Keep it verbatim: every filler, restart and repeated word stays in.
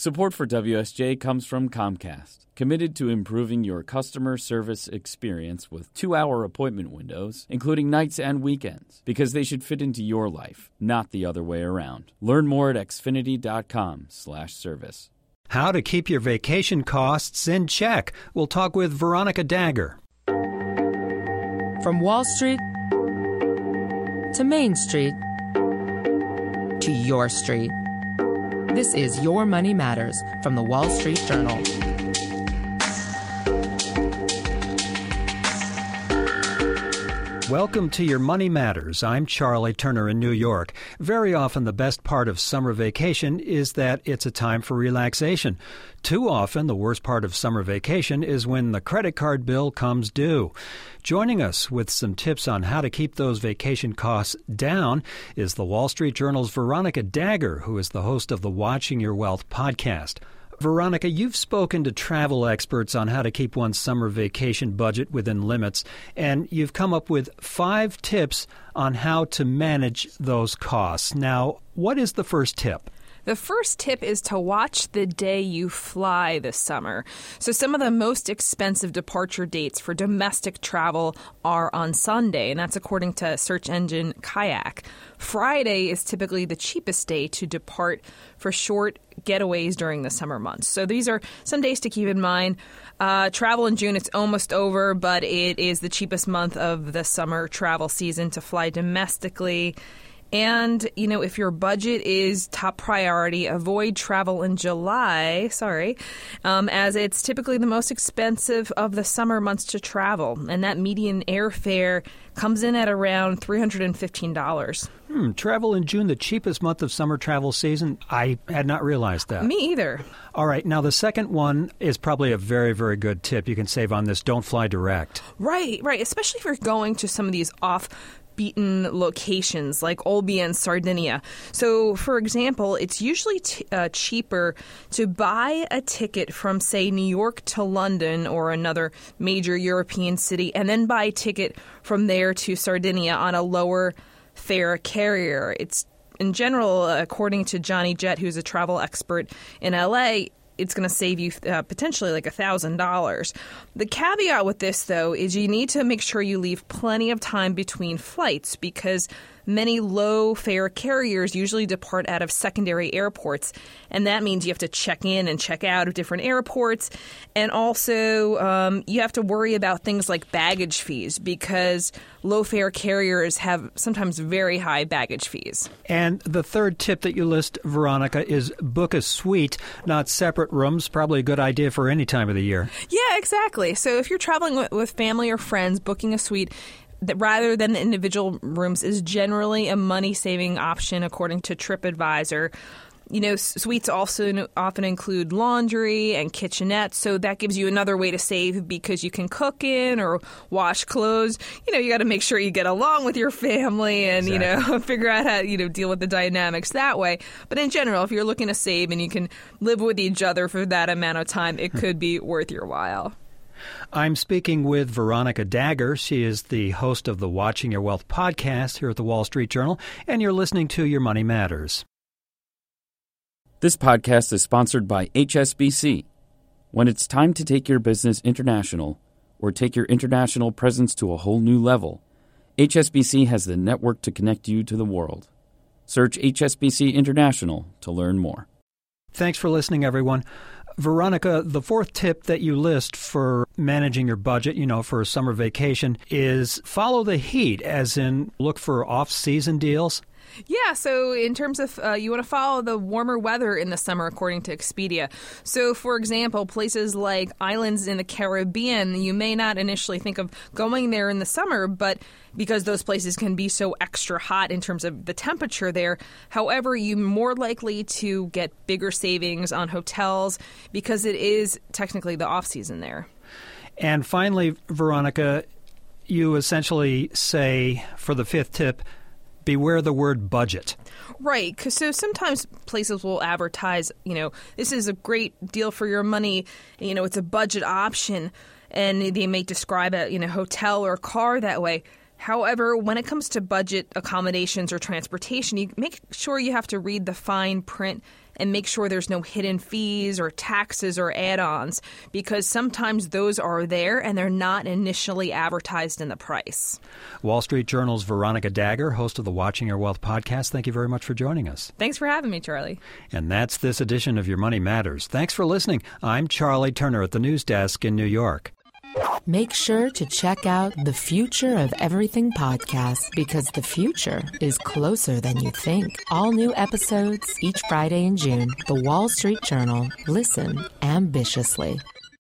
Support for W S J comes from Comcast, committed to improving your customer service experience with two-hour appointment windows, including nights and weekends, because they should fit into your life, not the other way around. Learn more at xfinity.com slash service. How to keep your vacation costs in check. We'll talk with Veronica Dagher. From Wall Street to Main Street to your street. This is Your Money Matters from the Wall Street Journal. Welcome to Your Money Matters. I'm Charlie Turner in New York. Very often the best part of summer vacation is that it's a time for relaxation. Too often the worst part of summer vacation is when the credit card bill comes due. Joining us with some tips on how to keep those vacation costs down is the Wall Street Journal's Veronica Dagher, who is the host of the Watching Your Wealth podcast. Veronica, you've spoken to travel experts on how to keep one's summer vacation budget within limits, and you've come up with five tips on how to manage those costs. Now, what is the first tip? The first tip is to watch the day you fly this summer. So some of the most expensive departure dates for domestic travel are on Sunday, and that's according to search engine Kayak. Friday is typically the cheapest day to depart for short getaways during the summer months. So these are some days to keep in mind. Uh, travel in June, it's almost over, but it is the cheapest month of the summer travel season to fly domestically. And, you know, if your budget is top priority, avoid travel in July, sorry, um, as it's typically the most expensive of the summer months to travel. And that median airfare comes in at around three hundred fifteen dollars. Hmm, travel in June, the cheapest month of summer travel season? I had not realized that. Me either. All right. Now, the second one is probably a very, very good tip you can save on this. Don't fly direct. Right, right. Especially if you're going to some of these off beaten locations like Olbia and Sardinia. So, for example, it's usually t- uh, cheaper to buy a ticket from, say, New York to London or another major European city, and then buy a ticket from there to Sardinia on a lower fare carrier. It's, in general, according to Johnny Jett, who's a travel expert in L A, it's going to save you uh, potentially like one thousand dollars. The caveat with this, though, is you need to make sure you leave plenty of time between flights because many low-fare carriers usually depart out of secondary airports, and that means you have to check in and check out of different airports. And also, um, you have to worry about things like baggage fees because low-fare carriers have sometimes very high baggage fees. And the third tip that you list, Veronica, is book a suite, not separate rooms. Probably a good idea for any time of the year. Yeah, exactly. So if you're traveling with family or friends, booking a suite that rather than the individual rooms is generally a money-saving option, according to TripAdvisor. You know, suites also often include laundry and kitchenettes, so that gives you another way to save because you can cook in or wash clothes. You know, you got to make sure you get along with your family and, exactly. you know, figure out how, you know, deal with the dynamics that way. But in general, if you're looking to save and you can live with each other for that amount of time, it could be worth your while. I'm speaking with Veronica Dagher. She is the host of the Watching Your Wealth podcast here at the Wall Street Journal, and you're listening to Your Money Matters. This podcast is sponsored by H S B C. When it's time to take your business international or take your international presence to a whole new level, H S B C has the network to connect you to the world. Search H S B C International to learn more. Thanks for listening, everyone. Veronica, the fourth tip that you list for managing your budget, you know, for a summer vacation is follow the heat, as in look for off-season deals. Yeah, so in terms of uh, you want to follow the warmer weather in the summer, according to Expedia. So, for example, places like islands in the Caribbean, you may not initially think of going there in the summer, but because those places can be so extra hot in terms of the temperature there. However, you're more likely to get bigger savings on hotels because it is technically the off-season there. And finally, Veronica, you essentially say, for the fifth tip, beware the word budget. Right, because so sometimes places will advertise, you know, this is a great deal for your money, you know, it's a budget option, and they may describe a, you know, hotel or car that way. However, when it comes to budget accommodations or transportation, you make sure you have to read the fine print and make sure there's no hidden fees or taxes or add-ons, because sometimes those are there and they're not initially advertised in the price. Wall Street Journal's Veronica Dagher, host of the Watching Your Wealth podcast, thank you very much for joining us. Thanks for having me, Charlie. And that's this edition of Your Money Matters. Thanks for listening. I'm Charlie Turner at the news desk in New York. Make sure to check out the Future of Everything podcast, because the future is closer than you think. All new episodes each Friday in June. The Wall Street Journal. Listen ambitiously.